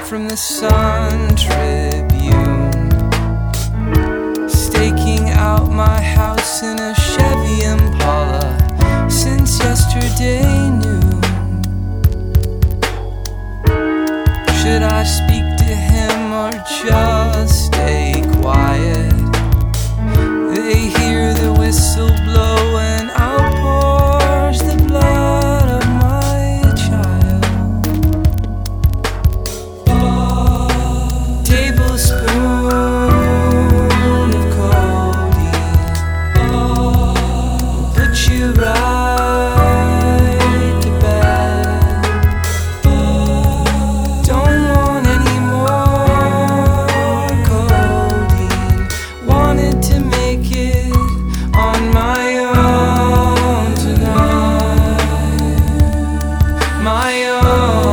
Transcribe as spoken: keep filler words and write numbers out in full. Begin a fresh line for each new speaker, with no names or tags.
from the Sun Tribune, staking out my house in a Chevy Impala since yesterday noon. Should I speak to him or just stay quiet? They hear the whistle blow and outpours the blood of my child. Tablespoon of codeine will put you right to bed. Don't want any more codeine. Wanted to make it on my own tonight. My own.